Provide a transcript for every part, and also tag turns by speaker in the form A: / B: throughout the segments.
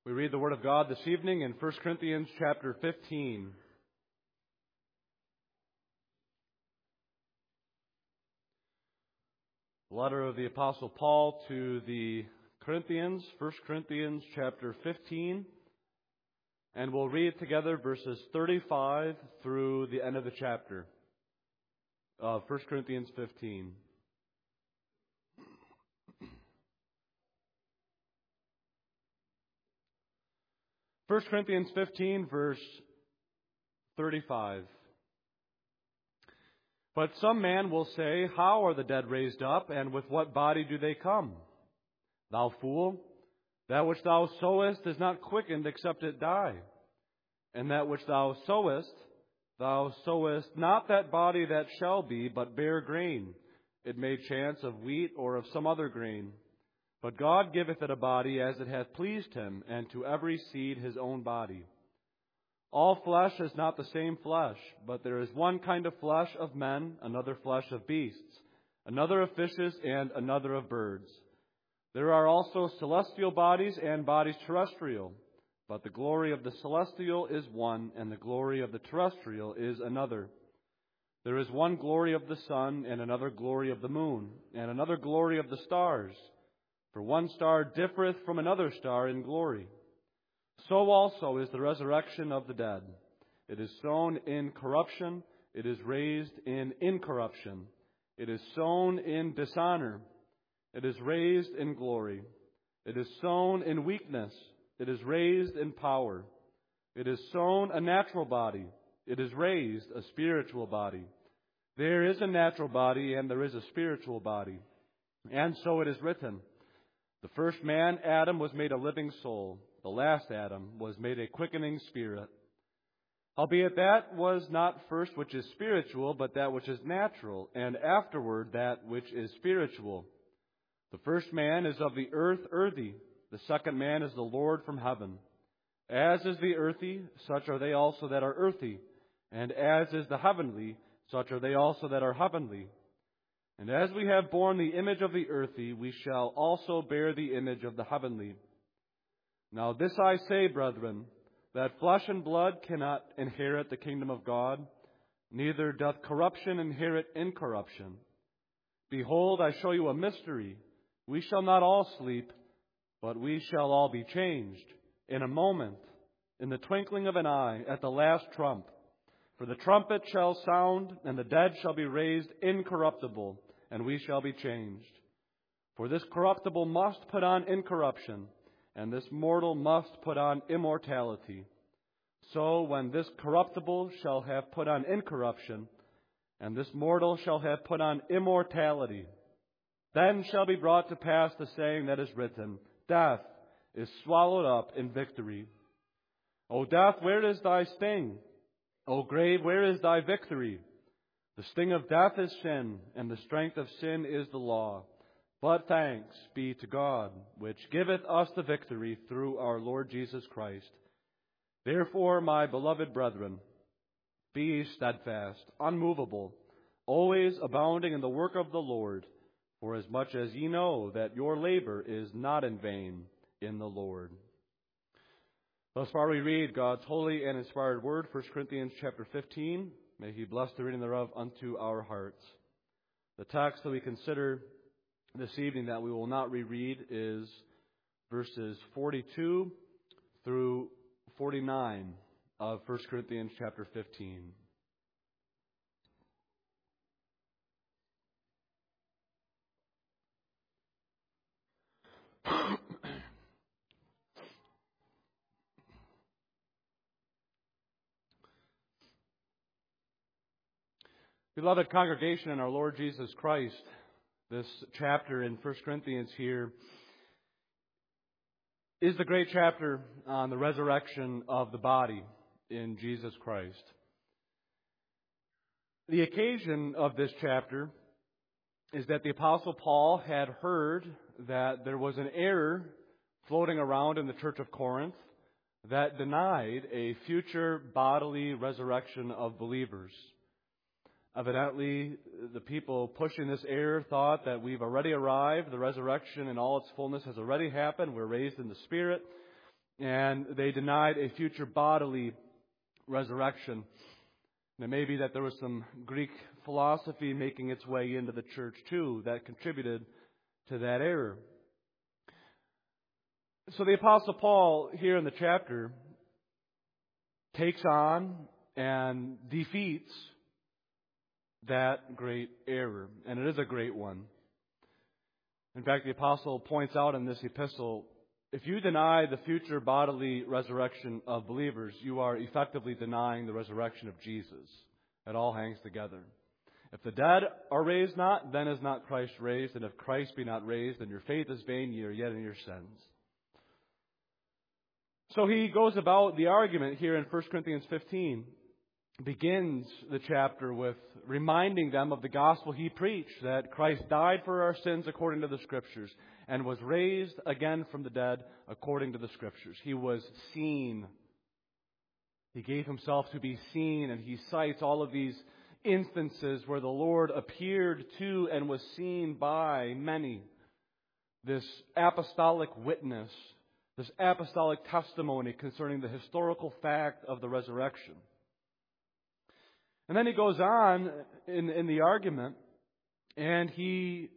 A: We read the Word of God this evening in 1 Corinthians chapter 15. The letter of the Apostle Paul to the Corinthians, 1 Corinthians chapter 15. And we'll read together verses 35 through the end of the chapter of 1 Corinthians 15. 1 Corinthians 15, verse 35. But some man will say, how are the dead raised up, and with what body do they come? Thou fool, that which thou sowest is not quickened except it die. And that which thou sowest not that body that shall be, but bare grain. It may chance of wheat or of some other grain. But God giveth it a body as it hath pleased him, and to every seed his own body. All flesh is not the same flesh, but there is one kind of flesh of men, another flesh of beasts, another of fishes, and another of birds. There are also celestial bodies and bodies terrestrial, but the glory of the celestial is one, and the glory of the terrestrial is another. There is one glory of the sun, and another glory of the moon, and another glory of the stars. For one star differeth from another star in glory. So also is the resurrection of the dead. It is sown in corruption, it is raised in incorruption. It is sown in dishonor, it is raised in glory. It is sown in weakness, it is raised in power. It is sown a natural body, it is raised a spiritual body. There is a natural body and there is a spiritual body. And so it is written, the first man, Adam, was made a living soul. The last Adam was made a quickening spirit. Howbeit that was not first which is spiritual, but that which is natural, and afterward that which is spiritual. The first man is of the earth, earthy. The second man is the Lord from heaven. As is the earthy, such are they also that are earthy. And as is the heavenly, such are they also that are heavenly. And as we have borne the image of the earthy, we shall also bear the image of the heavenly. Now this I say, brethren, that flesh and blood cannot inherit the kingdom of God, neither doth corruption inherit incorruption. Behold, I show you a mystery. We shall not all sleep, but we shall all be changed in a moment, in the twinkling of an eye, at the last trump. For the trumpet shall sound, and the dead shall be raised incorruptible, and we shall be changed. For this corruptible must put on incorruption, and this mortal must put on immortality. So when this corruptible shall have put on incorruption, and this mortal shall have put on immortality, then shall be brought to pass the saying that is written, death is swallowed up in victory. O death, where is thy sting? O grave, where is thy victory? The sting of death is sin, and the strength of sin is the law. But thanks be to God, which giveth us the victory through our Lord Jesus Christ. Therefore, my beloved brethren, be ye steadfast, unmovable, always abounding in the work of the Lord, for as much as ye know that your labor is not in vain in the Lord. Thus far we read God's holy and inspired word, 1 Corinthians chapter 15. May He bless the reading thereof unto our hearts. The text that we consider this evening that we will not reread is verses 42 through 49 of 1 Corinthians chapter 15. Beloved congregation in our Lord Jesus Christ, this chapter in 1 Corinthians here is the great chapter on the resurrection of the body in Jesus Christ. The occasion of this chapter is that the Apostle Paul had heard that there was an error floating around in the church of Corinth that denied a future bodily resurrection of believers. Evidently, the people pushing this error thought that we've already arrived. The resurrection in all its fullness has already happened. We're raised in the Spirit. and they denied a future bodily resurrection. And it may be that there was some Greek philosophy making its way into the church too that contributed to that error. So the Apostle Paul here in the chapter takes on and defeats that great error. And it is a great one. In fact, the Apostle points out in this epistle, if you deny the future bodily resurrection of believers, you are effectively denying the resurrection of Jesus. It all hangs together. If the dead are raised not, then is not Christ raised. And if Christ be not raised, then your faith is vain, ye are yet in your sins. So he goes about the argument here in 1 Corinthians 15, begins the chapter with reminding them of the gospel he preached, that Christ died for our sins according to the Scriptures and was raised again from the dead according to the Scriptures. He was seen. He gave himself to be seen, and he cites all of these instances where the Lord appeared to and was seen by many. This apostolic witness, this apostolic testimony concerning the historical fact of the resurrection. And then he goes on in the argument, and he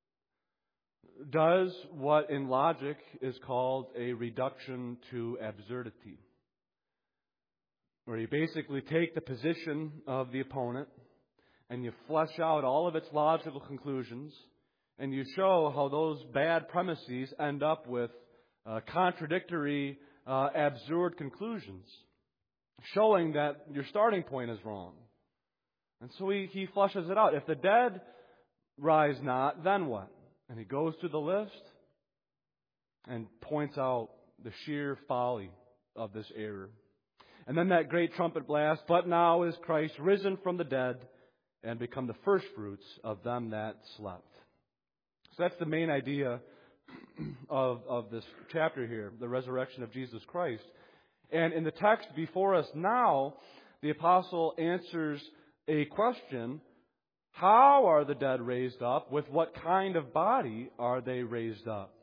A: does what in logic is called a reduction to absurdity, where you basically take the position of the opponent and you flesh out all of its logical conclusions, and you show how those bad premises end up with contradictory, absurd conclusions, showing that your starting point is wrong. And so he fleshes it out. If the dead rise not, then what? And he goes through the list and points out the sheer folly of this error. And then that great trumpet blast, but now is Christ risen from the dead and become the firstfruits of them that slept. So that's the main idea of this chapter here, the resurrection of Jesus Christ. And in the text before us now, the apostle answers a question: how are the dead raised up? With what kind of body are they raised up?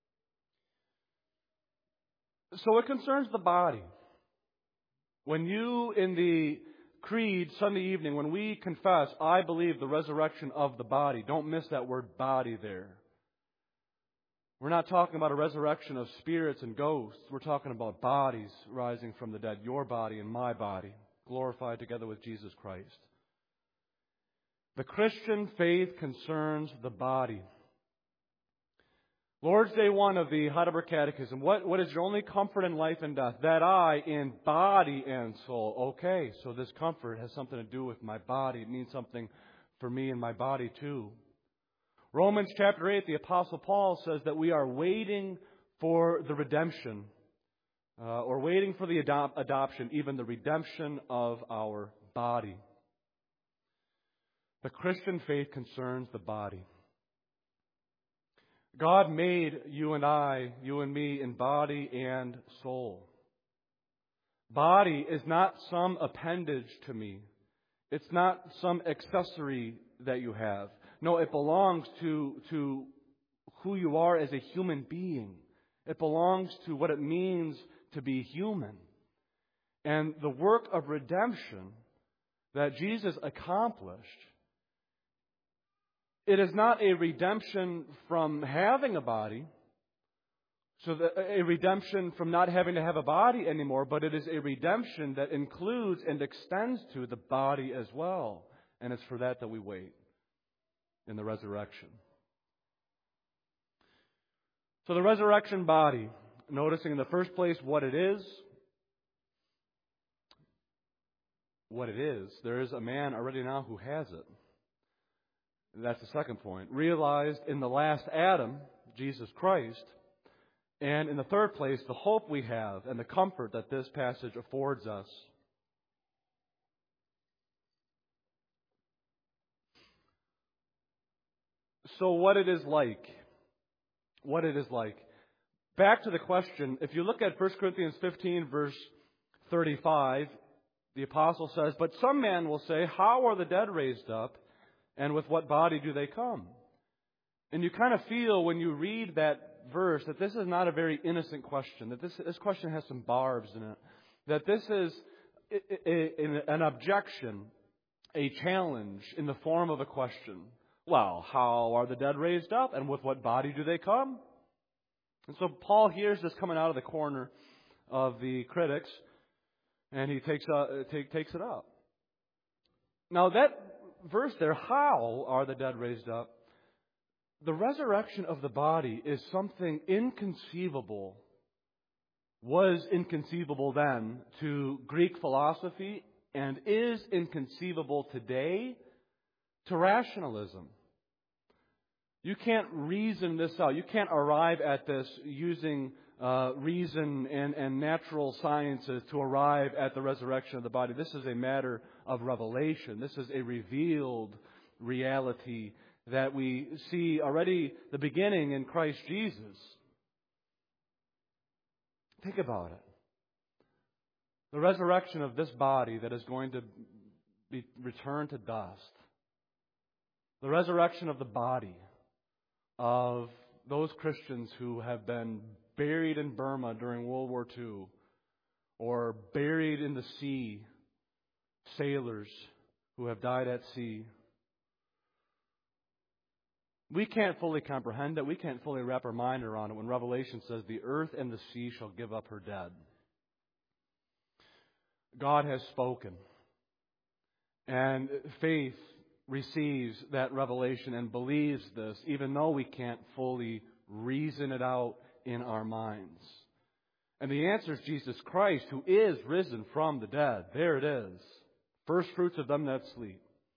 A: So it concerns the body. When you, in the creed Sunday evening, when we confess, I believe the resurrection of the body, don't miss that word body there. We're not talking about a resurrection of spirits and ghosts. We're talking about bodies rising from the dead, your body and my body, glorified together with Jesus Christ. The Christian faith concerns the body. Lord's Day 1 of the Heidelberg Catechism. What is your only comfort in life and death? That I, in body and soul. Okay, so this comfort has something to do with my body. It means something for me and my body too. Romans chapter 8, the Apostle Paul says that we are waiting for the redemption, or waiting for the adoption, even the redemption of our body. The Christian faith concerns the body. God made you and I, you and me, in body and soul. Body is not some appendage to me. It's not some accessory that you have. No, it belongs to who you are as a human being. It belongs to what it means to be human. And the work of redemption that Jesus accomplished, it is not a redemption from having a body, so that a redemption from not having to have a body anymore, but it is a redemption that includes and extends to the body as well. And it's for that we wait in the resurrection. So the resurrection body, noticing in the first place what it is. What it is. There is a man already now who has it. That's the second point. Realized in the last Adam, Jesus Christ. And in the third place, the hope we have and the comfort that this passage affords us. So what it is like. What it is like. Back to the question, if you look at 1 Corinthians 15, verse 35, the apostle says, but some man will say, how are the dead raised up? And with what body do they come? And you kind of feel when you read that verse that this is not a very innocent question, that this question has some barbs in it, that this is an objection, a challenge in the form of a question. Well, how are the dead raised up, and with what body do they come? And so Paul hears this coming out of the corner of the critics, and he takes it up. Now that verse there, how are the dead raised up? The resurrection of the body is something inconceivable, was inconceivable then to Greek philosophy, and is inconceivable today to rationalism. You can't reason this out. You can't arrive at this using reason and natural sciences to arrive at the resurrection of the body. This is a matter of revelation. This is a revealed reality that we see already the beginning in Christ Jesus. Think about it. The resurrection of this body that is going to be returned to dust. The resurrection of the body of those Christians who have been buried in Burma during World War II, or buried in the sea, sailors who have died at sea. We can't fully comprehend it. We can't fully wrap our mind around it when Revelation says the earth and the sea shall give up her dead. God has spoken. And faith receives that revelation and believes this, even though we can't fully reason it out in our minds. And the answer is Jesus Christ, who is risen from the dead. There it is. First fruits of them that sleep.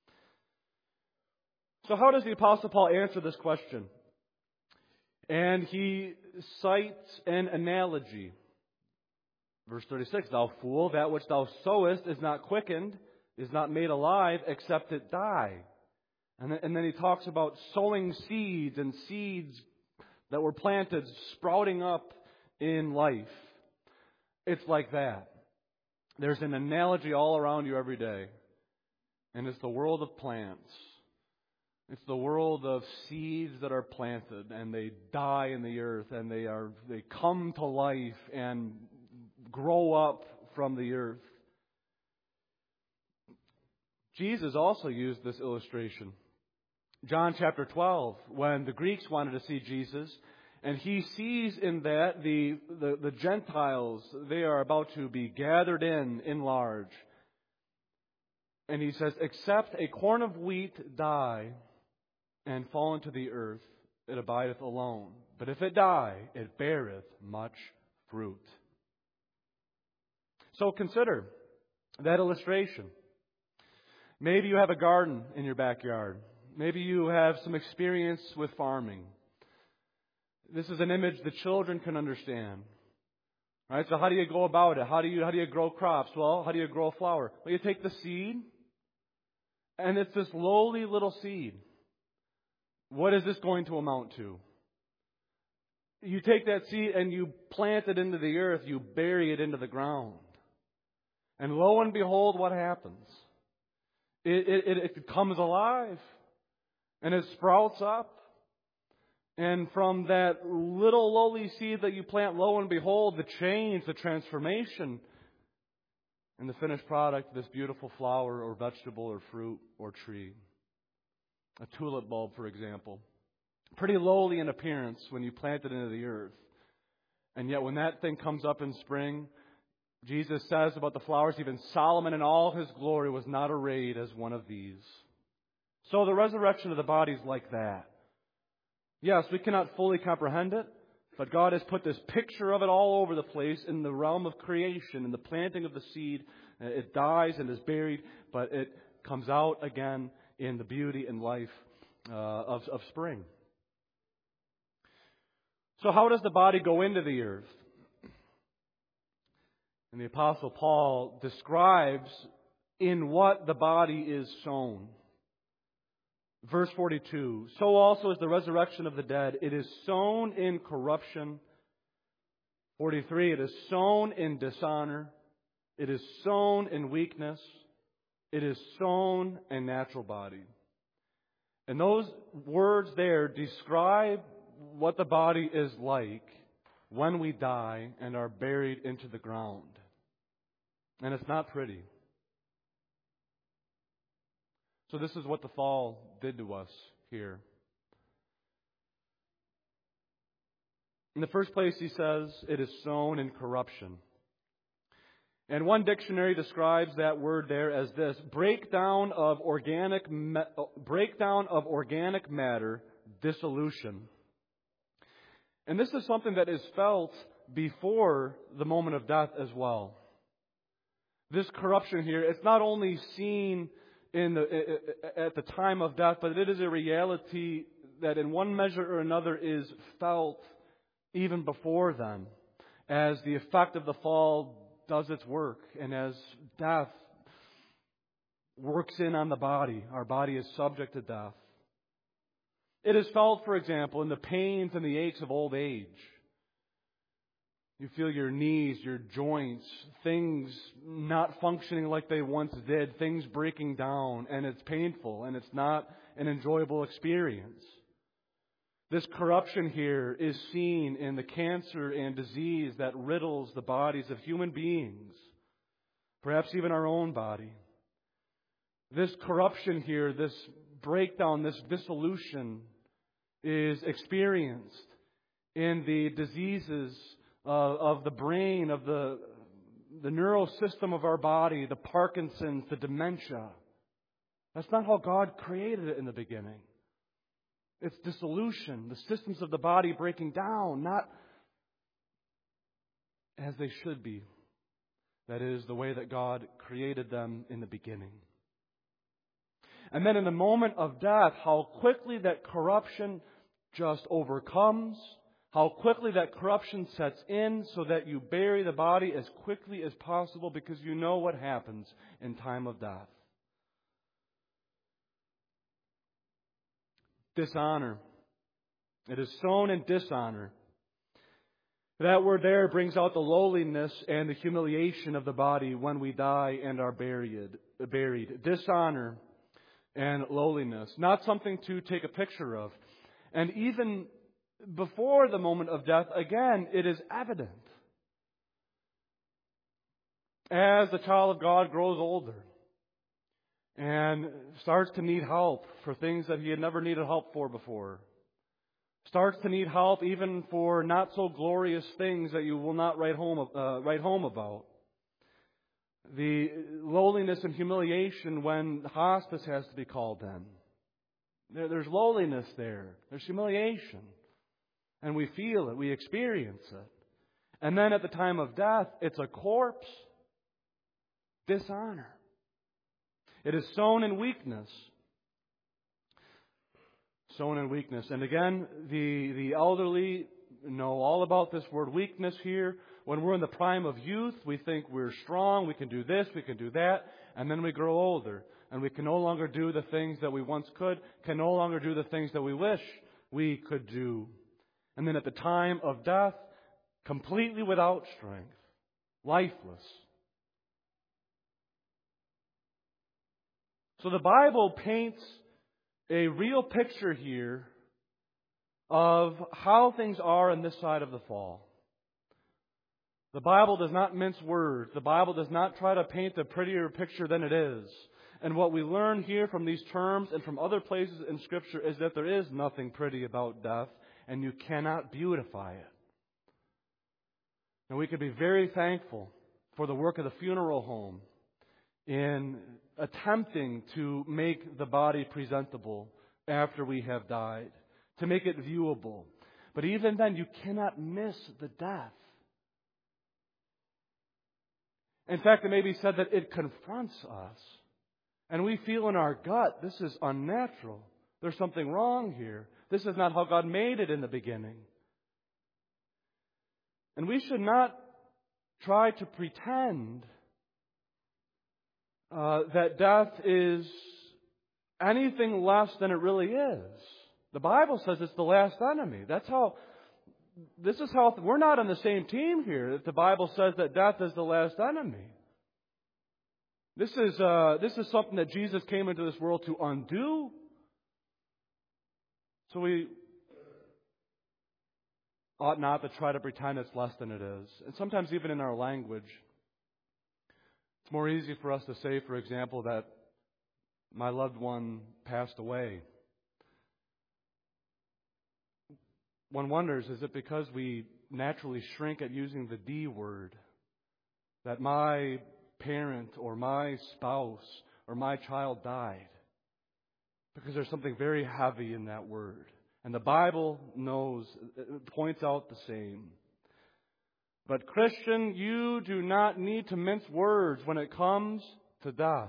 A: So how does the Apostle Paul answer this question? And he cites an analogy. Verse 36, thou fool, that which thou sowest is not quickened, is not made alive, except it die. And then he talks about sowing seeds and seeds that were planted sprouting up in life. It's like that. There's an analogy all around you every day. And it's the world of plants. It's the world of seeds that are planted and they die in the earth and they come to life and grow up from the earth. Jesus also used this illustration. John chapter 12, when the Greeks wanted to see Jesus, and he sees in that the Gentiles, they are about to be gathered in large. And he says, except a corn of wheat die and fall into the earth, it abideth alone. But if it die, it beareth much fruit. So consider that illustration. Maybe you have a garden in your backyard. Maybe you have some experience with farming. This is an image the children can understand. Right? So how do you go about it? How do you grow crops? Well, how do you grow a flower? Well, you take the seed, and it's this lowly little seed. What is this going to amount to? You take that seed and you plant it into the earth, you bury it into the ground. And lo and behold, what happens? It comes alive. And it sprouts up. And from that little lowly seed that you plant, lo and behold, the change, the transformation, and the finished product, this beautiful flower or vegetable or fruit or tree. A tulip bulb, for example. Pretty lowly in appearance when you plant it into the earth. And yet when that thing comes up in spring, Jesus says about the flowers, even Solomon in all his glory was not arrayed as one of these. So the resurrection of the body is like that. Yes, we cannot fully comprehend it, but God has put this picture of it all over the place in the realm of creation, in the planting of the seed. It dies and is buried, but it comes out again in the beauty and life of spring. So how does the body go into the earth? And the Apostle Paul describes in what the body is sown. Verse 42, so also is the resurrection of the dead. It is sown in corruption. 43, it is sown in dishonor. It is sown in weakness. It is sown a natural body. And those words there describe what the body is like when we die and are buried into the ground. And it's not pretty. So this is what the fall did to us here. In the first place, he says, it is sown in corruption. And one dictionary describes that word there as this: breakdown of organic matter, dissolution. And this is something that is felt before the moment of death as well. This corruption here, it's not only seen at the time of death, but it is a reality that in one measure or another is felt even before then, as the effect of the fall does its work, and as death works in on the body. Our body is subject to death. It is felt, for example, in the pains and the aches of old age. You feel your knees, your joints, things not functioning like they once did, things breaking down, and it's painful, and it's not an enjoyable experience. This corruption here is seen in the cancer and disease that riddles the bodies of human beings, perhaps even our own body. This corruption here, this breakdown, this dissolution is experienced in the diseases of the brain, of the neural system of our body, the Parkinson's, the dementia. That's not how God created it in the beginning. It's dissolution, the systems of the body breaking down, not as they should be. That is, the way that God created them in the beginning. And then in the moment of death, how quickly that corruption just overcomes, how quickly that corruption sets in so that you bury the body as quickly as possible because you know what happens in time of death. Dishonor. It is sown in dishonor. That word there brings out the lowliness and the humiliation of the body when we die and are buried. Dishonor and lowliness. Not something to take a picture of. And even before the moment of death, again, it is evident. As the child of God grows older and starts to need help for things that he had never needed help for before. Starts to need help even for not so glorious things that you will not write home about. The lowliness and humiliation when hospice has to be called in. There's lowliness there. There's humiliation. And we feel it. We experience it. And then at the time of death, it's a corpse. Dishonor. It is sown in weakness. Sown in weakness. And again, the elderly know all about this word weakness here. When we're in the prime of youth, we think we're strong, we can do this, we can do that. And then we grow older. And we can no longer do the things that we once could, can no longer do the things that we wish we could do. And then at the time of death, completely without strength, lifeless. So the Bible paints a real picture here of how things are on this side of the fall. The Bible does not mince words. The Bible does not try to paint a prettier picture than it is. And what we learn here from these terms and from other places in Scripture is that there is nothing pretty about death, and you cannot beautify it. And we can be very thankful for the work of the funeral home in attempting to make the body presentable after we have died, to make it viewable. But even then, you cannot miss the death. In fact, it may be said that it confronts us. And we feel in our gut, this is unnatural. There's something wrong here. This is not how God made it in the beginning. And we should not try to pretend that death is anything less than it really is. The Bible says it's the last enemy. This is how we're not on the same team here. That the Bible says that death is the last enemy. This is something that Jesus came into this world to undo. So we ought not to try to pretend it's less than it is. And sometimes even in our language, it's more easy for us to say, for example, that my loved one passed away. One wonders, is it because we naturally shrink at using the D word? That my parent or my spouse or my child died? Because there's something very heavy in that word. And the Bible points out the same. But Christian, you do not need to mince words when it comes to death.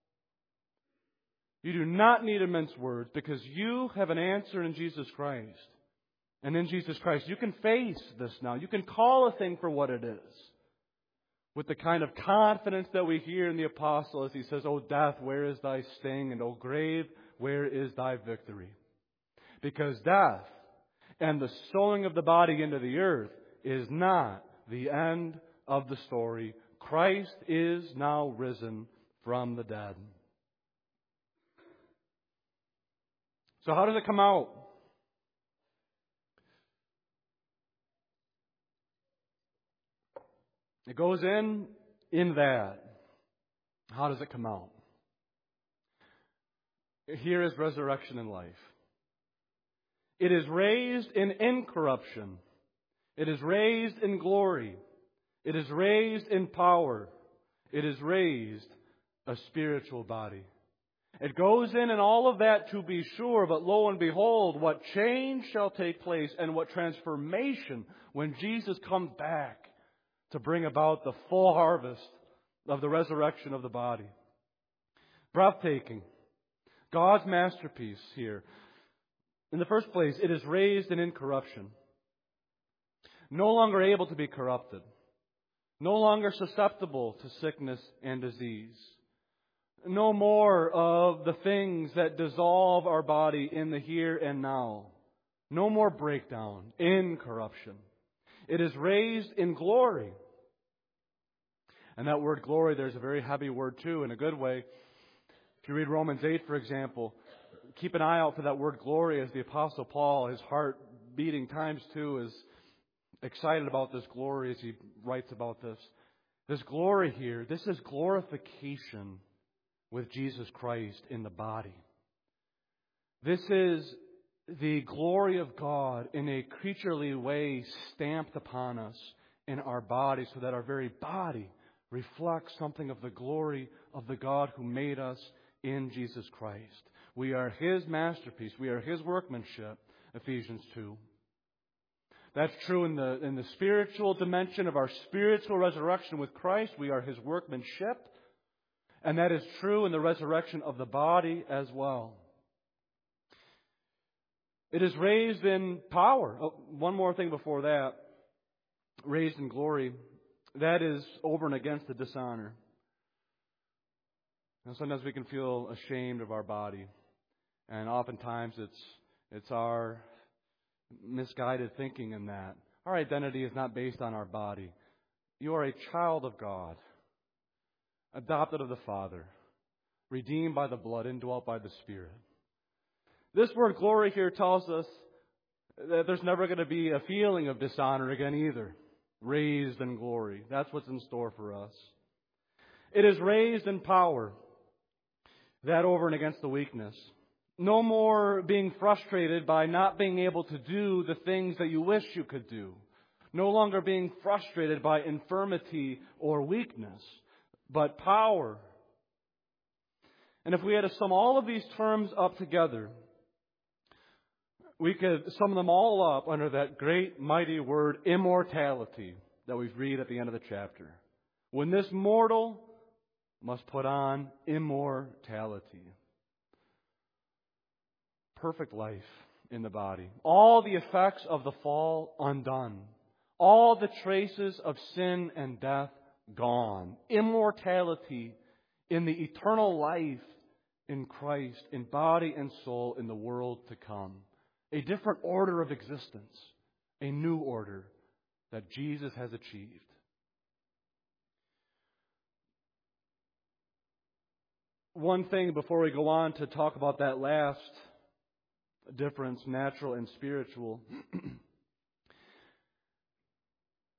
A: You do not need to mince words because you have an answer in Jesus Christ. And in Jesus Christ, you can face this now. You can call a thing for what it is. With the kind of confidence that we hear in the apostle as he says, "O death, where is thy sting? And O grave, where is thy victory?" Because death and the sowing of the body into the earth is not the end of the story. Christ is now risen from the dead. So how does it come out? It goes in that. How does it come out? Here is resurrection and life. It is raised in incorruption. It is raised in glory. It is raised in power. It is raised a spiritual body. It goes in all of that to be sure, but lo and behold, what change shall take place and what transformation when Jesus comes back to bring about the full harvest of the resurrection of the body. Breathtaking. God's masterpiece here. In the first place, it is raised in incorruption. No longer able to be corrupted. No longer susceptible to sickness and disease. No more of the things that dissolve our body in the here and now. No more breakdown, incorruption. It is raised in glory. And that word glory, there's a very heavy word too, in a good way. If you read Romans 8, for example, keep an eye out for that word glory as the Apostle Paul, his heart beating times two, is excited about this glory as he writes about this. This glory here, this is glorification with Jesus Christ in the body. This is the glory of God in a creaturely way stamped upon us in our body so that our very body reflects something of the glory of the God who made us in Jesus Christ. We are His masterpiece. We are His workmanship, Ephesians 2. That's true in the spiritual dimension of our spiritual resurrection with Christ. We are His workmanship. And that is true in the resurrection of the body as well. It is raised in power. Oh, one more thing before that. Raised in glory. That is over and against the dishonor. Now, sometimes we can feel ashamed of our body. And oftentimes it's our misguided thinking in that. Our identity is not based on our body. You are a child of God. Adopted of the Father. Redeemed by the blood, indwelt by the Spirit. This word glory here tells us that there's never going to be a feeling of dishonor again either. Raised in glory. That's what's in store for us. It is raised in power. That over and against the weakness. No more being frustrated by not being able to do the things that you wish you could do. No longer being frustrated by infirmity or weakness, but power. And if we had to sum all of these terms up together, we could sum them all up under that great mighty word immortality that we read at the end of the chapter. When this mortal must put on immortality. Perfect life in the body. All the effects of the fall undone. All the traces of sin and death gone. Immortality in the eternal life in Christ, in body and soul, in the world to come. A different order of existence. A new order that Jesus has achieved. One thing before we go on to talk about that last difference, natural and spiritual.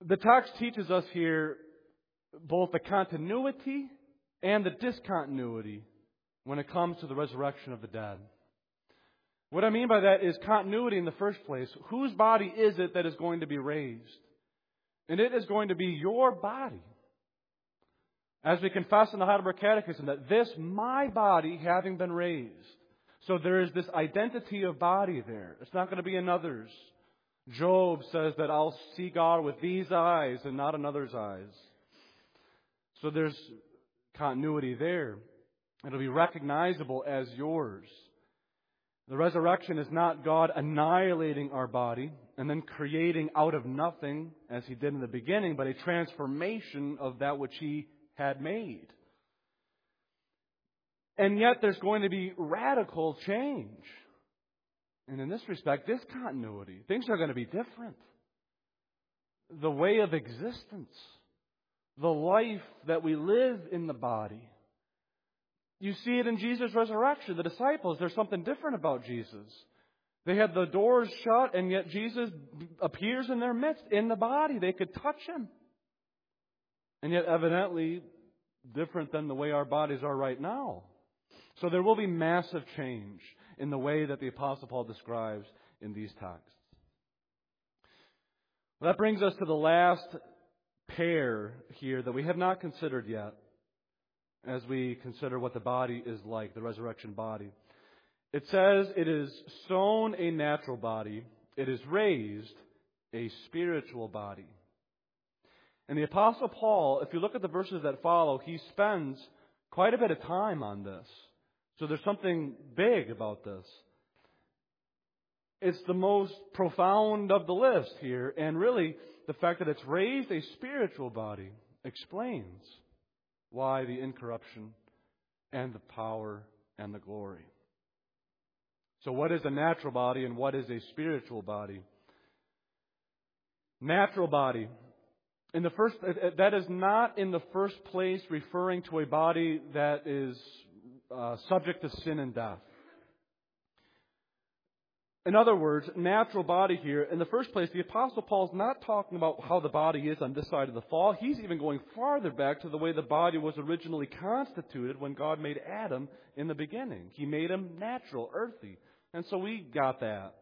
A: The text teaches us here both the continuity and the discontinuity when it comes to the resurrection of the dead. What I mean by that is continuity in the first place. Whose body is it that is going to be raised? And it is going to be your body. As we confess in the Heidelberg Catechism, that this, my body, having been raised. So there is this identity of body there. It's not going to be another's. Job says that I'll see God with these eyes and not another's eyes. So there's continuity there. It'll be recognizable as yours. The resurrection is not God annihilating our body and then creating out of nothing, as He did in the beginning, but a transformation of that which He had made. And yet there's going to be radical change. And in this respect, discontinuity. Things are going to be different. The way of existence, the life that we live in the body. You see it in Jesus' resurrection. The disciples, there's something different about Jesus. They had the doors shut, and yet Jesus appears in their midst, in the body. They could touch Him. And yet, evidently, different than the way our bodies are right now. So there will be massive change in the way that the Apostle Paul describes in these texts. Well, that brings us to the last pair here that we have not considered yet as we consider what the body is like, the resurrection body. It says it is sown a natural body, it is raised a spiritual body. And the Apostle Paul, if you look at the verses that follow, he spends quite a bit of time on this. So there's something big about this. It's the most profound of the list here. And really, the fact that it's raised a spiritual body explains why the incorruption and the power and the glory. So what is a natural body and what is a spiritual body? Natural body. That is not in the first place referring to a body that is subject to sin and death. In other words, natural body here, in the first place, the Apostle Paul is not talking about how the body is on this side of the fall. He's even going farther back to the way the body was originally constituted when God made Adam in the beginning. He made him natural, earthy. And so we got that.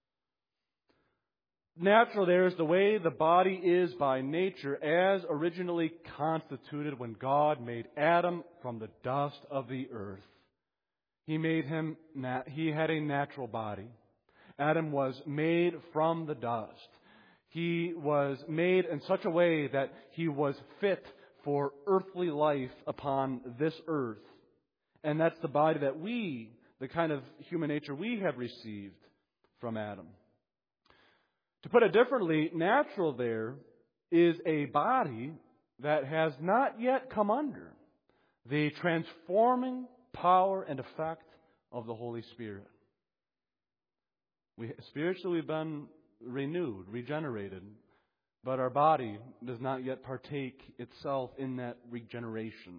A: Natural there is the way the body is by nature as originally constituted when God made Adam from the dust of the earth. He had a natural body. Adam was made from the dust. He was made in such a way that he was fit for earthly life upon this earth. And that's the body that the kind of human nature we have received from Adam. To put it differently, natural there is a body that has not yet come under the transforming power and effect of the Holy Spirit. Spiritually, we've been renewed, regenerated, but our body does not yet partake itself in that regeneration.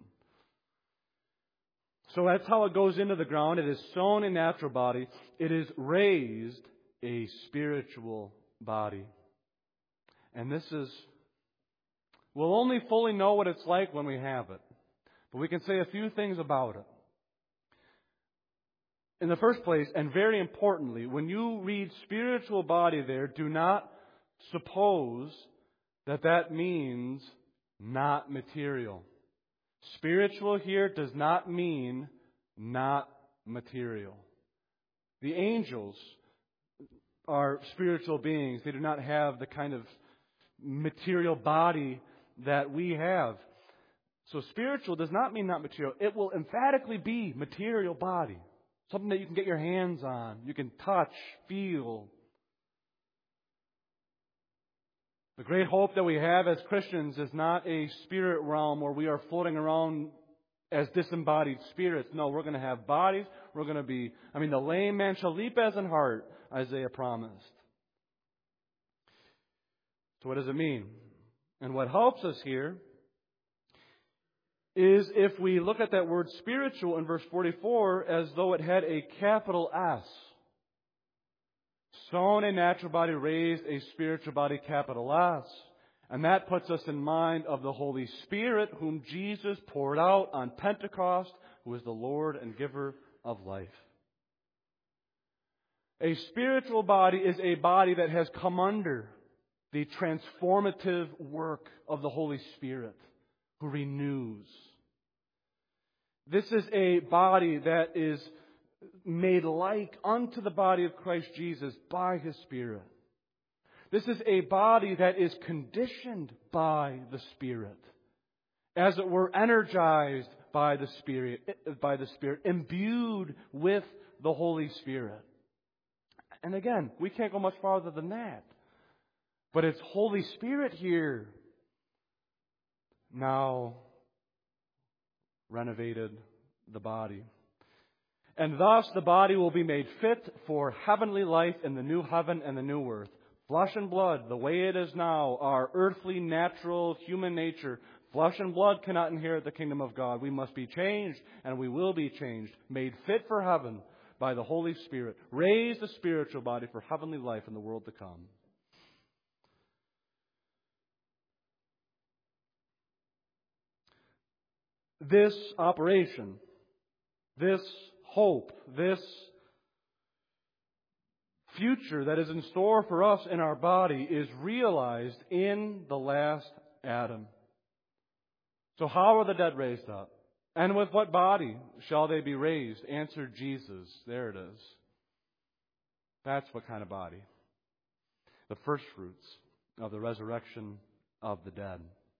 A: So that's how it goes into the ground. It is sown a natural body. It is raised a spiritual body. And we'll only fully know what it's like when we have it. But we can say a few things about it. In the first place, and very importantly, when you read spiritual body there, do not suppose that means not material. Spiritual here does not mean not material. The angels are spiritual beings. They do not have the kind of material body that we have. So spiritual does not mean not material. It will emphatically be material body. Something that you can get your hands on. You can touch, feel. The great hope that we have as Christians is not a spirit realm where we are floating around as disembodied spirits. No, we're going to have bodies. We're going to be, the lame man shall leap as an hart, Isaiah promised. So what does it mean? And what helps us here is if we look at that word spiritual in verse 44 as though it had a capital S. Sown a natural body, raised a spiritual body, capital S. And that puts us in mind of the Holy Spirit, whom Jesus poured out on Pentecost, who is the Lord and giver of life. A spiritual body is a body that has come under the transformative work of the Holy Spirit, who renews. This is a body that is made like unto the body of Christ Jesus by His Spirit. This is a body that is conditioned by the Spirit, as it were, energized by the Spirit, imbued with the Holy Spirit. And again, we can't go much farther than that. But it's Holy Spirit here now renovated the body. And thus the body will be made fit for heavenly life in the new heaven and the new earth. Flesh and blood, the way it is now, our earthly, natural, human nature, flesh and blood cannot inherit the kingdom of God. We must be changed, and we will be changed, made fit for heaven by the Holy Spirit. Raise the spiritual body for heavenly life in the world to come. This operation, this hope, this future that is in store for us in our body is realized in the last Adam. So how are the dead raised up? And with what body shall they be raised? Answered Jesus. There it is. That's what kind of body. The first fruits of the resurrection of the dead.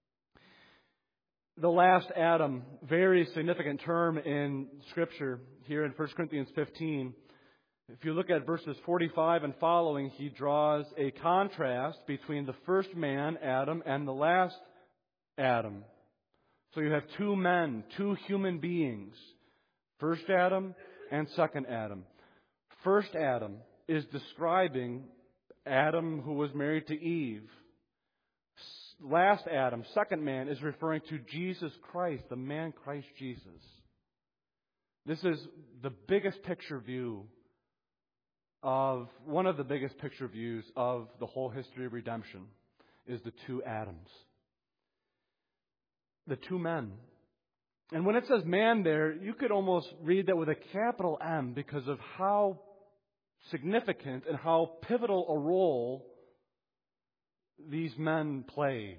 A: The last Adam, very significant term in Scripture here in 1 Corinthians 15. If you look at verses 45 and following, he draws a contrast between the first man, Adam, and the last Adam. So you have two men, two human beings, first Adam and second Adam. First Adam is describing Adam who was married to Eve. Last Adam, second man, is referring to Jesus Christ, the man Christ Jesus. This is the biggest picture view of, one of the biggest picture views of the whole history of redemption, is the two Adams. The two men. And when it says man there, you could almost read that with a capital M because of how significant and how pivotal a role these men play.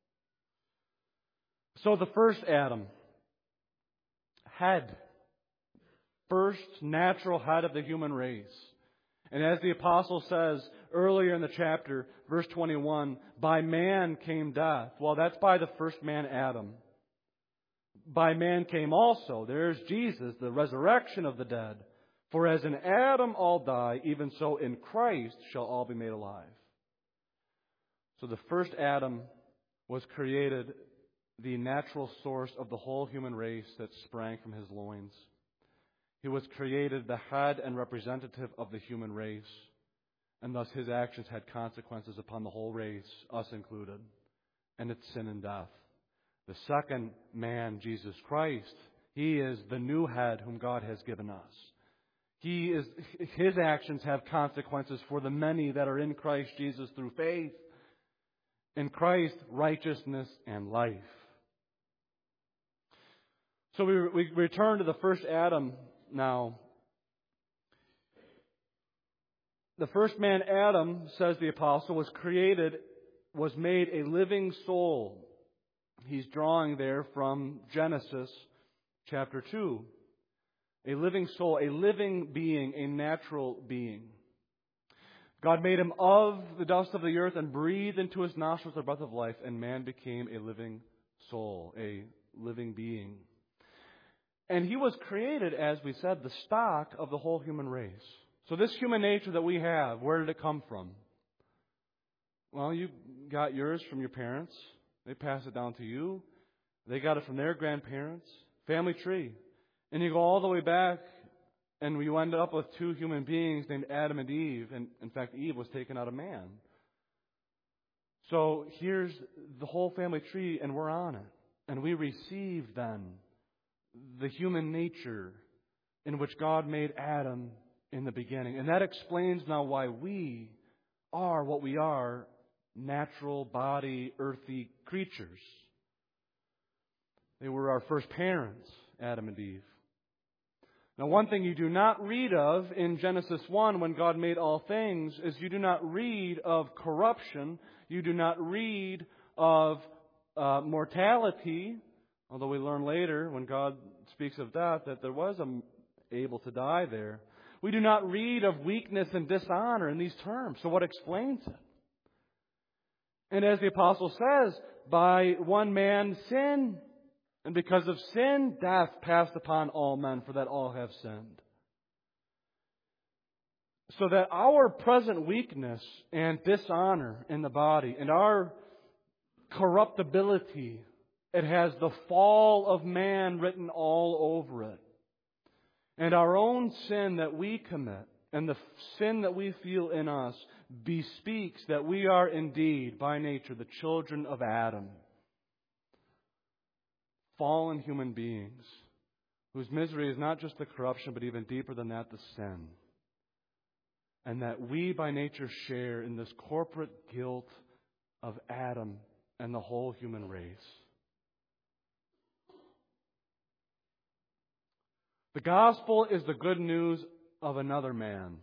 A: So the first Adam, head, first natural head of the human race. And as the apostle says earlier in the chapter, verse 21, by man came death. Well, that's by the first man, Adam. By man came also, there's Jesus, the resurrection of the dead. For as in Adam all die, even so in Christ shall all be made alive. So the first Adam was created, the natural source of the whole human race that sprang from his loins. He was created the head and representative of the human race, and thus his actions had consequences upon the whole race, us included, and its sin and death. The second man, Jesus Christ, he is the new head whom God has given us. His actions have consequences for the many that are in Christ Jesus through faith. In Christ, righteousness and life. So we return to the first Adam now. The first man, Adam, says the apostle, was made a living soul. He's drawing there from Genesis chapter 2. A living soul, a living being, a natural being. God made him of the dust of the earth and breathed into his nostrils the breath of life, and man became a living soul, a living being. And he was created, as we said, the stock of the whole human race. So this human nature that we have, where did it come from? Well, you got yours from your parents. They passed it down to you. They got it from their grandparents. Family tree. And you go all the way back, and you end up with two human beings named Adam and Eve. And in fact, Eve was taken out of man. So here's the whole family tree, and we're on it. And we receive then the human nature in which God made Adam in the beginning. And that explains now why we are what we are natural body, earthy creatures. They were our first parents, Adam and Eve. Now, one thing you do not read of in Genesis 1 when God made all things is you do not read of corruption. You do not read of mortality, although we learn later when God speaks of death that there was able to die there. We do not read of weakness and dishonor in these terms. So what explains it? And as the apostle says, by one man sin, and because of sin, death passed upon all men, for that all have sinned. So that our present weakness and dishonor in the body and our corruptibility, it has the fall of man written all over it. And our own sin that we commit and the sin that we feel in us bespeaks that we are indeed, by nature, the children of Adam. Fallen human beings whose misery is not just the corruption, but even deeper than that, the sin. And that we by nature share in this corporate guilt of Adam and the whole human race. The gospel is the good news of another man.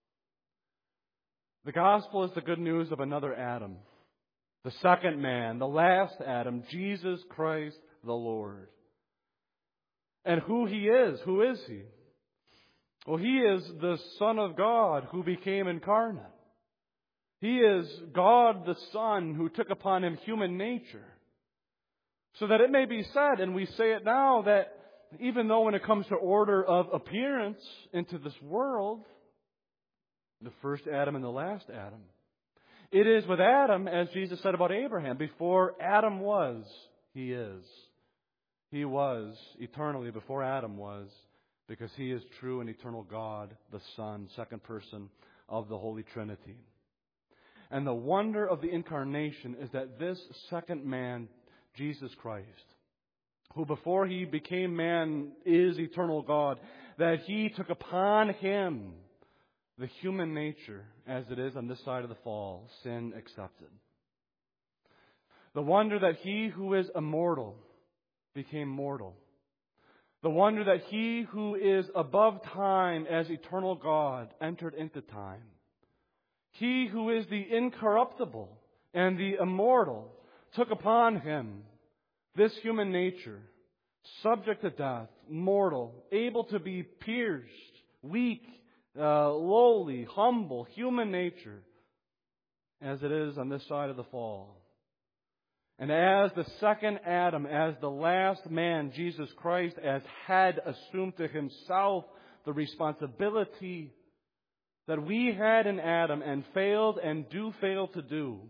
A: The gospel is the good news of another Adam. The second man, the last Adam, Jesus Christ the Lord. And who He is. Who is He? Well, He is the Son of God who became incarnate. He is God the Son who took upon Him human nature. So that it may be said, and we say it now, that even though when it comes to order of appearance into this world, the first Adam and the last Adam, it is with Adam, as Jesus said about Abraham, before Adam was, He is. He was eternally before Adam was, because He is true and eternal God, the Son, second person of the Holy Trinity. And the wonder of the incarnation is that this second man, Jesus Christ, who before He became man is eternal God, that He took upon Him the human nature as it is on this side of the fall, sin accepted. The wonder that He who is immortal became mortal. The wonder that He who is above time as eternal God entered into time. He who is the incorruptible and the immortal took upon Him this human nature, subject to death, mortal, able to be pierced, weak, lowly, humble, human nature, as it is on this side of the fall. And as the second Adam, as the last man, Jesus Christ, as head, assumed to Himself the responsibility that we had in Adam and failed and do fail to do.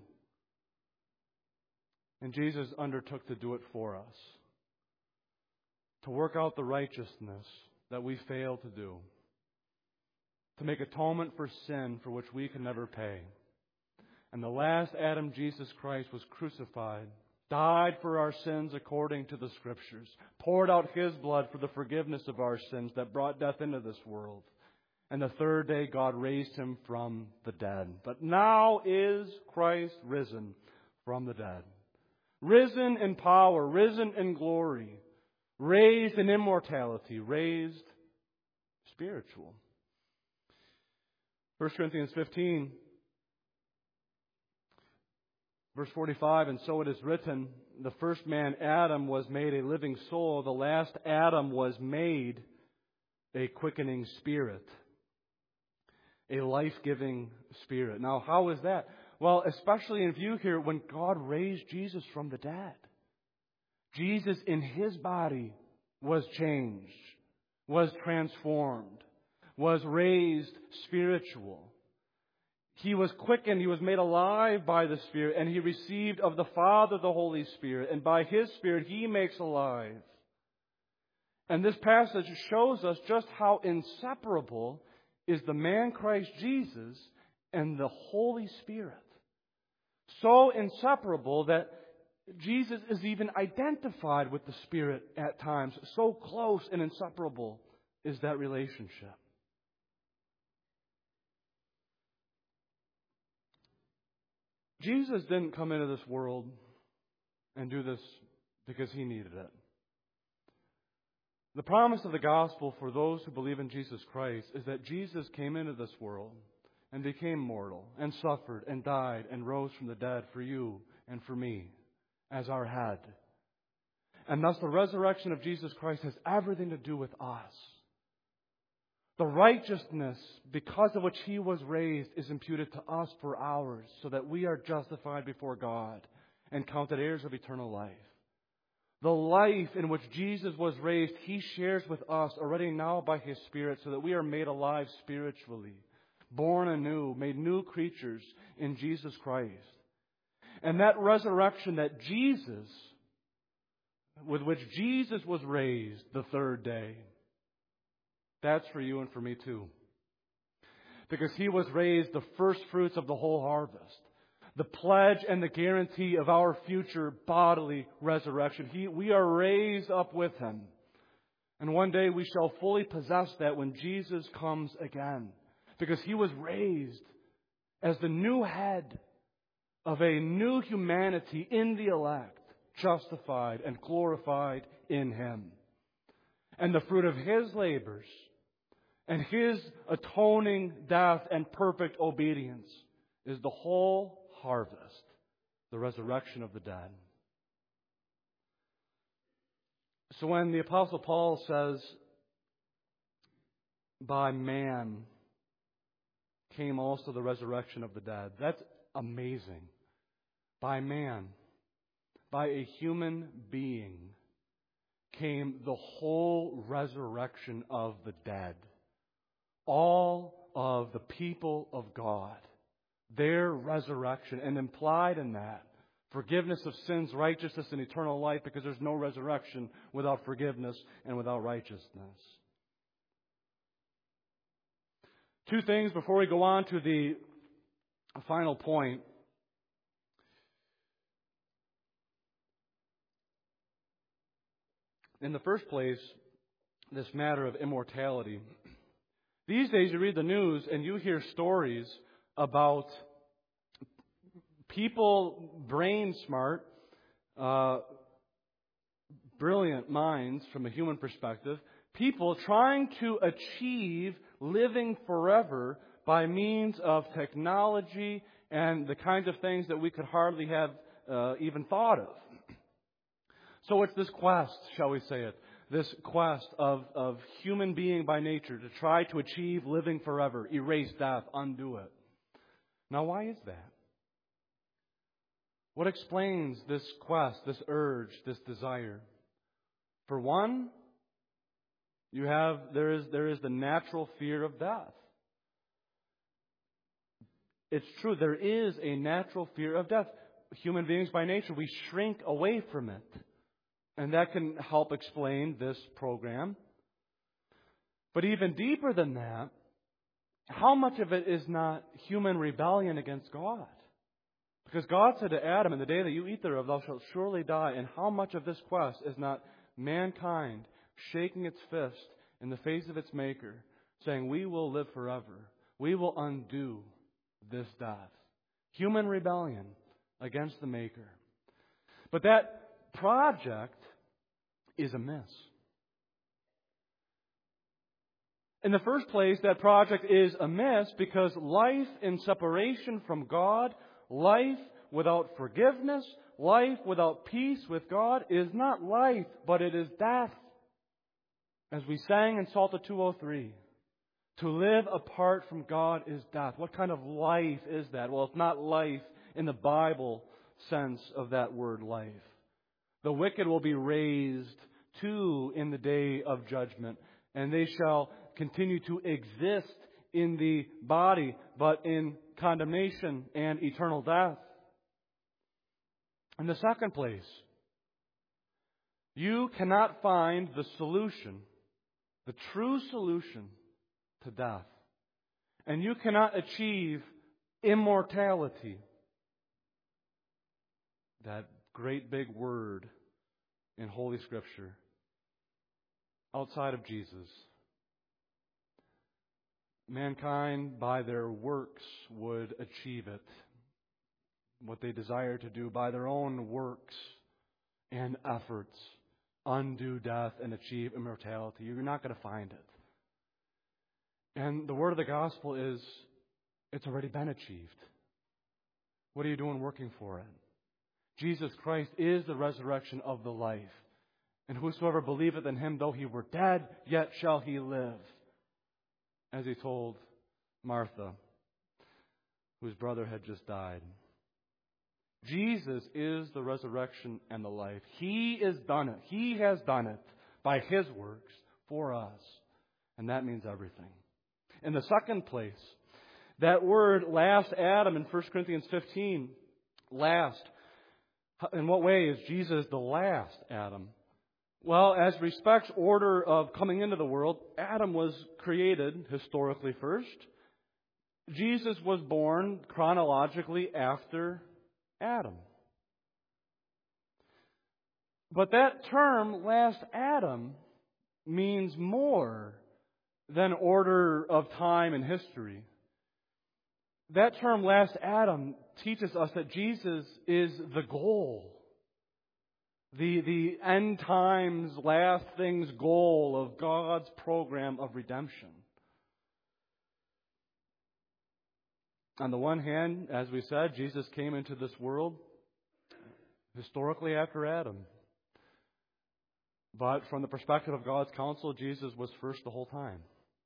A: And Jesus undertook to do it for us. To work out the righteousness that we fail to do. To make atonement for sin for which we can never pay. And the last Adam, Jesus Christ, was crucified, died for our sins according to the Scriptures, poured out His blood for the forgiveness of our sins that brought death into this world. And the third day God raised Him from the dead. But now is Christ risen from the dead. Risen in power, risen in glory, raised in immortality, raised spiritual. 1 Corinthians 15, verse 45, and so it is written, the first man, Adam, was made a living soul. The last Adam was made a quickening spirit. A life-giving spirit. Now, how is that? Well, especially in view here when God raised Jesus from the dead. Jesus in His body was changed, was transformed, was raised spiritual. He was quickened, He was made alive by the Spirit, and He received of the Father the Holy Spirit, and by His Spirit He makes alive. And this passage shows us just how inseparable is the man Christ Jesus and the Holy Spirit. So inseparable that Jesus is even identified with the Spirit at times. So close and inseparable is that relationship. Jesus didn't come into this world and do this because He needed it. The promise of the gospel for those who believe in Jesus Christ is that Jesus came into this world and became mortal and suffered and died and rose from the dead for you and for me as our head. And thus the resurrection of Jesus Christ has everything to do with us. The righteousness because of which He was raised is imputed to us for ours, so that we are justified before God and counted heirs of eternal life. The life in which Jesus was raised, He shares with us already now by His Spirit, so that we are made alive spiritually, born anew, made new creatures in Jesus Christ. And that resurrection with which Jesus was raised the third day, that's for you and for me too. Because He was raised the first fruits of the whole harvest, the pledge and the guarantee of our future bodily resurrection. We are raised up with Him. And one day we shall fully possess that when Jesus comes again. Because He was raised as the new head of a new humanity in the elect, justified and glorified in Him. And the fruit of His labors and His atoning death and perfect obedience is the whole harvest, the resurrection of the dead. So when the Apostle Paul says, by man came also the resurrection of the dead, that's amazing. By man, by a human being, came the whole resurrection of the dead. All of the people of God, their resurrection, and implied in that, forgiveness of sins, righteousness, and eternal life, because there's no resurrection without forgiveness and without righteousness. Two things before we go on to the final point. In the first place, this matter of immortality. These days you read the news and you hear stories about people, brain smart, brilliant minds from a human perspective, people trying to achieve living forever by means of technology and the kinds of things that we could hardly have even thought of. So it's this quest, shall we say it, this quest of human being by nature to try to achieve living forever, erase death, undo it. Now, why is that? What explains this quest, this urge, this desire? For one, there is the natural fear of death. It's true, there is a natural fear of death. Human beings by nature, we shrink away from it. And that can help explain this program. But even deeper than that, how much of it is not human rebellion against God? Because God said to Adam, in the day that you eat thereof, thou shalt surely die. And how much of this quest is not mankind shaking its fist in the face of its Maker, saying, we will live forever. We will undo this death. Human rebellion against the Maker. But that project is amiss. In the first place, that project is amiss because life in separation from God, life without forgiveness, life without peace with God is not life, but it is death. As we sang in Psalter 203, to live apart from God is death. What kind of life is that? Well, it's not life in the Bible sense of that word life. The wicked will be raised too in the day of judgment, and they shall continue to exist in the body, but in condemnation and eternal death. In the second place, you cannot find the solution, the true solution to death. And you cannot achieve immortality. That great big word in Holy Scripture outside of Jesus. Mankind, by their works, would achieve it. what they desire to do by their own works and efforts, undo death and achieve immortality. You're not going to find it. And the word of the gospel is, it's already been achieved. What are you doing working for it? Jesus Christ is the resurrection of the life. And whosoever believeth in him, though he were dead, yet shall he live. As he told Martha, whose brother had just died. Jesus is the resurrection and the life. He has done it. He has done it by his works for us. And that means everything. In the second place, that word last Adam in 1 Corinthians 15, last. In what way is Jesus the last Adam? Well, as respects order of coming into the world, Adam was created historically first. Jesus was born chronologically after Adam. But that term, last Adam, means more than order of time and history. That term, last Adam, teaches us that Jesus is the goal. The end times, last things goal of God's program of redemption. On the one hand, as we said, Jesus came into this world historically after Adam. But from the perspective of God's counsel, Jesus was first the whole time.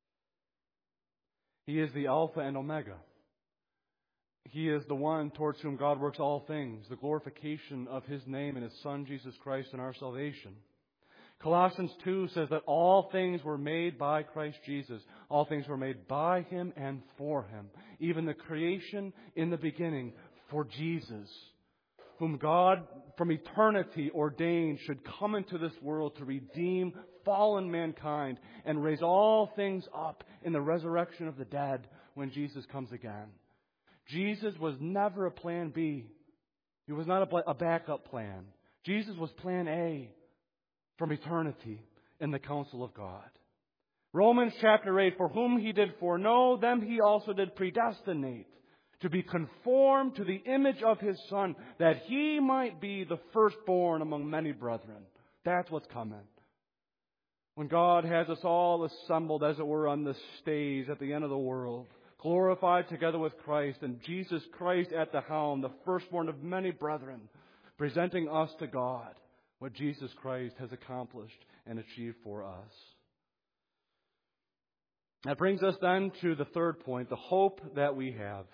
A: He is the Alpha and Omega. He is the one towards whom God works all things, the glorification of His name and His Son, Jesus Christ, and our salvation. Colossians 2 says that all things were made by Christ Jesus. All things were made by Him and for Him. Even the creation in the beginning for Jesus, whom God from eternity ordained should come into this world to redeem fallen mankind and raise all things up in the resurrection of the dead when Jesus comes again. Jesus was never a plan B. He was not a backup plan. Jesus was plan A from eternity in the counsel of God. Romans chapter 8, for whom He did foreknow, them He also did predestinate to be conformed to the image of His Son, that He might be the firstborn among many brethren. That's what's coming. When God has us all assembled, as it were, on the stage at the end of the world, glorified together with Christ, and Jesus Christ at the helm, the firstborn of many brethren, presenting us to God, what Jesus Christ has accomplished and achieved for us. That brings us then to the third point, the hope that we have.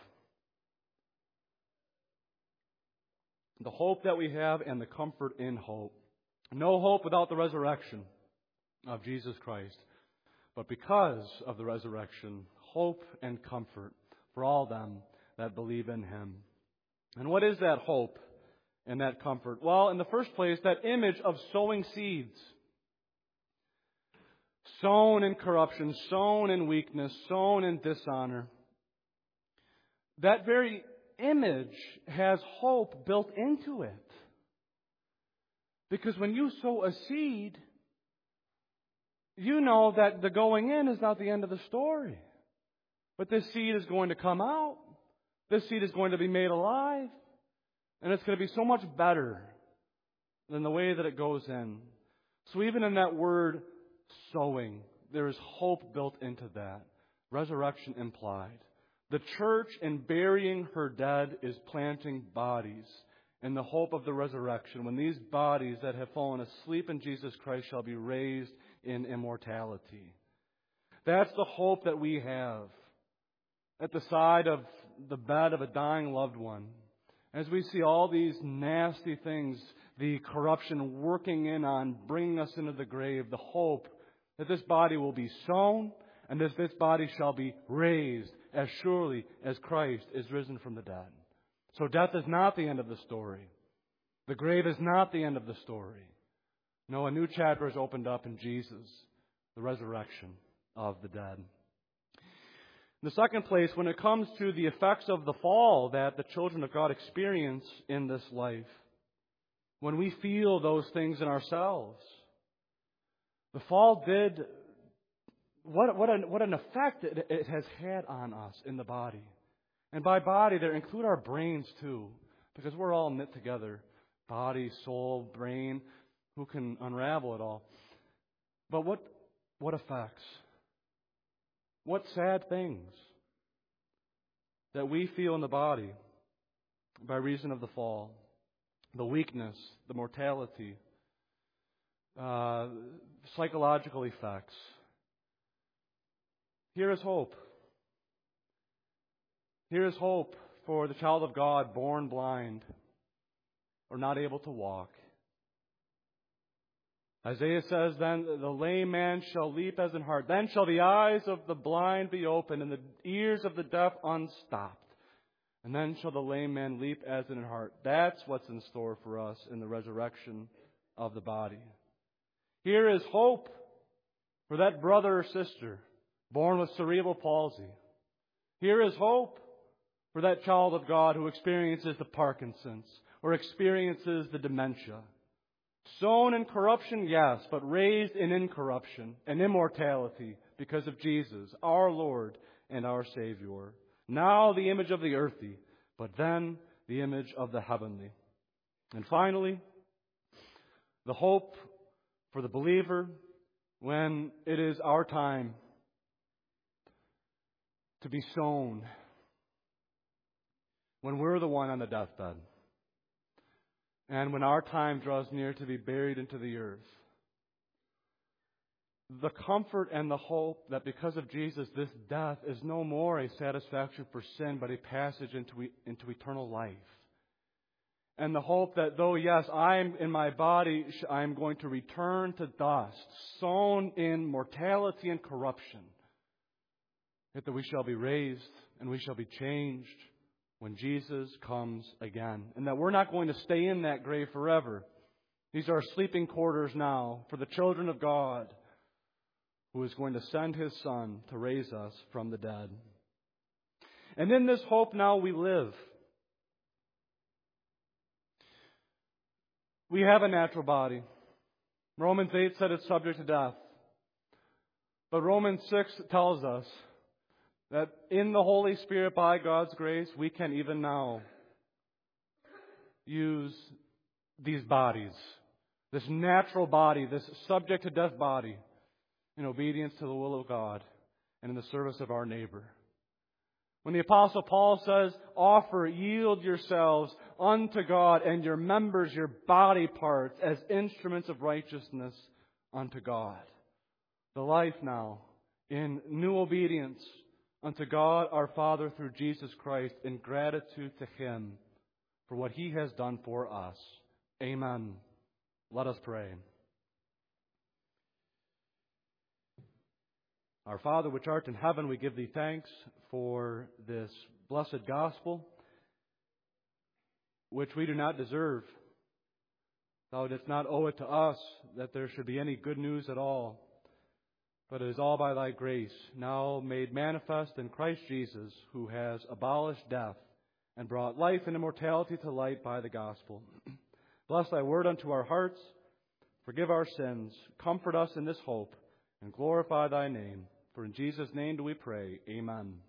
A: The hope that we have and the comfort in hope. No hope without the resurrection of Jesus Christ. But because of the resurrection, hope and comfort for all them that believe in Him. And what is that hope and that comfort? Well, in the first place, that image of sowing seeds. Sown in corruption, sown in weakness, sown in dishonor. That very image has hope built into it. Because when you sow a seed, you know that the going in is not the end of the story. But this seed is going to come out. This seed is going to be made alive. And it's going to be so much better than the way that it goes in. So even in that word, sowing, there is hope built into that. Resurrection implied. The church, in burying her dead, is planting bodies in the hope of the resurrection, when these bodies that have fallen asleep in Jesus Christ shall be raised in immortality. That's the hope that we have at the side of the bed of a dying loved one. As we see all these nasty things, the corruption working in on, bringing us into the grave, the hope that this body will be sown and that this body shall be raised as surely as Christ is risen from the dead. So death is not the end of the story. The grave is not the end of the story. No, a new chapter is opened up in Jesus, the resurrection of the dead. In the second place, when it comes to the effects of the fall that the children of God experience in this life, when we feel those things in ourselves, the fall did, what an effect it has had on us in the body. And by body, there include our brains too. Because we're all knit together. Body, soul, brain. Who can unravel it all? But what effects? What sad things that we feel in the body by reason of the fall, the weakness, the mortality, psychological effects. Here is hope. Here is hope for the child of God born blind or not able to walk. Isaiah says, then the lame man shall leap as an hart. Then shall the eyes of the blind be opened and the ears of the deaf unstopped. And then shall the lame man leap as in an hart. That's what's in store for us in the resurrection of the body. Here is hope for that brother or sister born with cerebral palsy. Here is hope for that child of God who experiences the Parkinson's or experiences the dementia. Sown in corruption, yes, but raised in incorruption and immortality because of Jesus, our Lord and our Savior. Now the image of the earthy, but then the image of the heavenly. And finally, the hope for the believer when it is our time to be sown, when we're the one on the deathbed, and when our time draws near to be buried into the earth. The comfort and the hope that because of Jesus, this death is no more a satisfaction for sin, but a passage into eternal life. And the hope that though, yes, I am in my body, I am going to return to dust, sown in mortality and corruption, yet that we shall be raised and we shall be changed when Jesus comes again. And that we're not going to stay in that grave forever. These are sleeping quarters now for the children of God, who is going to send His Son to raise us from the dead. And in this hope now we live. We have a natural body. Romans 8 said it's subject to death. But Romans 6 tells us that in the Holy Spirit, by God's grace, we can even now use these bodies, this natural body, this subject to death body, in obedience to the will of God and in the service of our neighbor. When the Apostle Paul says, offer, yield yourselves unto God and your members, your body parts, as instruments of righteousness unto God. The life now in new obedience unto God our Father through Jesus Christ in gratitude to Him for what He has done for us. Amen. Let us pray. Our Father, which art in heaven, we give Thee thanks for this blessed gospel, which we do not deserve. Thou didst not owe it to us that there should be any good news at all, but it is all by Thy grace, now made manifest in Christ Jesus, who has abolished death and brought life and immortality to light by the gospel. Bless Thy word unto our hearts, forgive our sins, comfort us in this hope, and glorify Thy name. For in Jesus' name do we pray. Amen.